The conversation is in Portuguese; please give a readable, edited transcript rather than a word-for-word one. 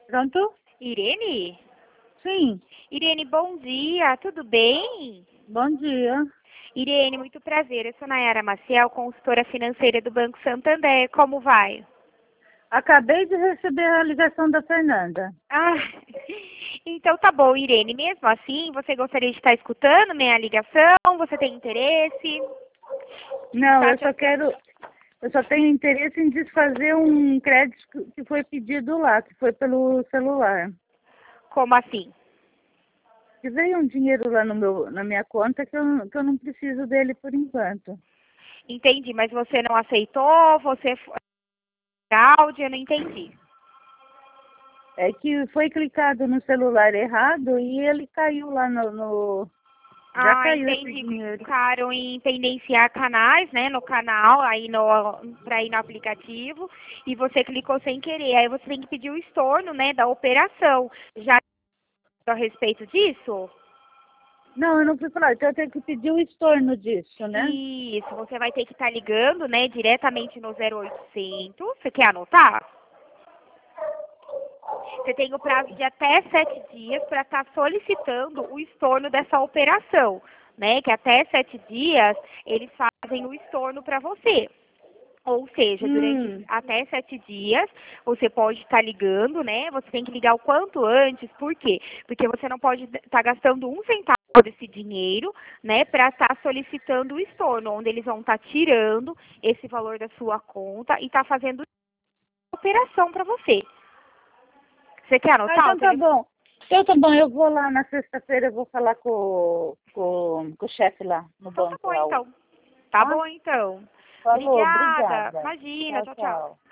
Pronto? Irene? Sim. Irene, bom dia, tudo bem? Bom dia. Irene, muito prazer. Eu sou Nayara Maciel, consultora financeira do Banco Santander. Como vai? Acabei de receber a ligação da Fernanda. Ah, então tá bom, Irene. Mesmo assim, você gostaria de estar escutando minha ligação? Você tem interesse? Não, Tá, eu só tenho interesse em desfazer um crédito que foi pedido lá, que foi pelo celular. como assim? Que veio um dinheiro lá na minha conta que eu não preciso dele por enquanto. Entendi, mas você não aceitou? Você foi fraude? Eu não entendi. É que foi clicado no celular errado e ele caiu lá já Ah, caiu esse entendi. dinheiro. Clicaram em pendenciar canais, né, no canal, aí para ir no aplicativo, e você clicou sem querer. Aí você tem que pedir o estorno, né, da operação. Já a respeito disso? Não, eu não fui falar, então eu tenho que pedir o estorno disso, né? Isso, você vai ter que estar ligando, né, diretamente no 0800. Você quer anotar? Você tem o prazo de até 7 dias para estar solicitando o estorno dessa operação, né? Que até 7 dias eles fazem o estorno para você. Ou seja, durante Hum. até 7 dias, você pode estar ligando, né? Você tem que ligar o quanto antes. Por quê? Porque você não pode estar gastando um centavo desse dinheiro, né? Para estar solicitando o estorno, onde eles vão estar tirando esse valor da sua conta e estar fazendo operação para você. Você quer Ah, anotar o então tá telefone? bom. Então tá bom, eu vou lá na sexta-feira, eu vou falar com o chefe lá no Então tá banco bom lá. então. Tá Tá? bom então. Falou, Obrigada. obrigada. Imagina, Tchau, tchau, tchau. tchau.